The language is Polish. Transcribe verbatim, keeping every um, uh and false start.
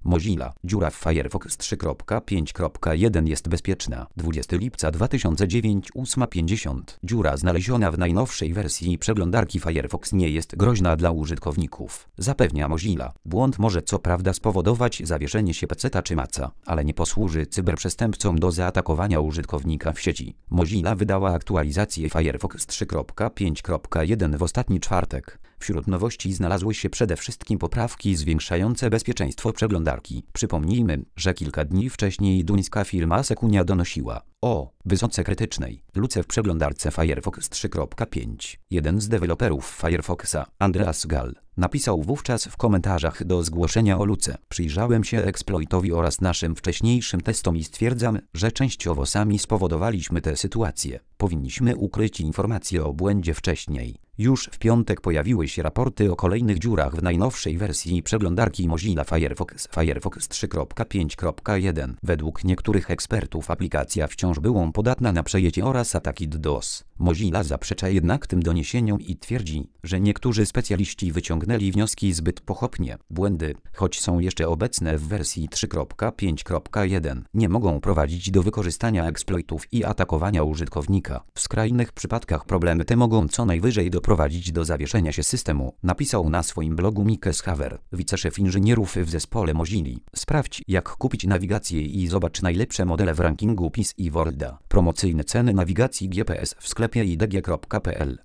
Mozilla. Dziura w Firefox trzy kropka pięć kropka jeden jest bezpieczna. dwudziestego lipca dwa tysiące dziewięć, ósma pięćdziesiąt. Dziura znaleziona w najnowszej wersji przeglądarki Firefox nie jest groźna dla użytkowników. Zapewnia Mozilla. Błąd może co prawda spowodować zawieszenie się peceta czy maca, ale nie posłuży cyberprzestępcom do zaatakowania użytkownika w sieci. Mozilla wydała aktualizację Firefox trzy kropka pięć kropka jeden w ostatni czwartek. Wśród nowości znalazły się przede wszystkim poprawki zwiększające bezpieczeństwo przeglądarki. Przypomnijmy, że kilka dni wcześniej duńska firma Sekunia donosiła o wysoce krytycznej luce w przeglądarce Firefox trzy kropka pięć. Jeden z deweloperów Firefoxa, Andreas Gall, napisał wówczas w komentarzach do zgłoszenia o luce: przyjrzałem się eksploitowi oraz naszym wcześniejszym testom i stwierdzam, że częściowo sami spowodowaliśmy tę sytuację. Powinniśmy ukryć informacje o błędzie wcześniej. Już w piątek pojawiły się raporty o kolejnych dziurach w najnowszej wersji przeglądarki Mozilla Firefox Firefox trzy kropka pięć kropka jeden. Według niektórych ekspertów aplikacja wciąż była podatna na przejęcie oraz ataki DDoS. Mozilla zaprzecza jednak tym doniesieniom i twierdzi, że niektórzy specjaliści wyciągnęli wnioski zbyt pochopnie. Błędy, choć są jeszcze obecne w wersji trzy kropka pięć kropka jeden, nie mogą prowadzić do wykorzystania eksploitów i atakowania użytkownika. W skrajnych przypadkach problemy te mogą co najwyżej doprowadzić do zawieszenia się systemu, napisał na swoim blogu Mike Schaver, wiceszef inżynierów w zespole Mozilli. Sprawdź, jak kupić nawigację i zobacz najlepsze modele w rankingu P I S i Worlda. Promocyjne ceny nawigacji G P S w sklepie i d g kropka p l.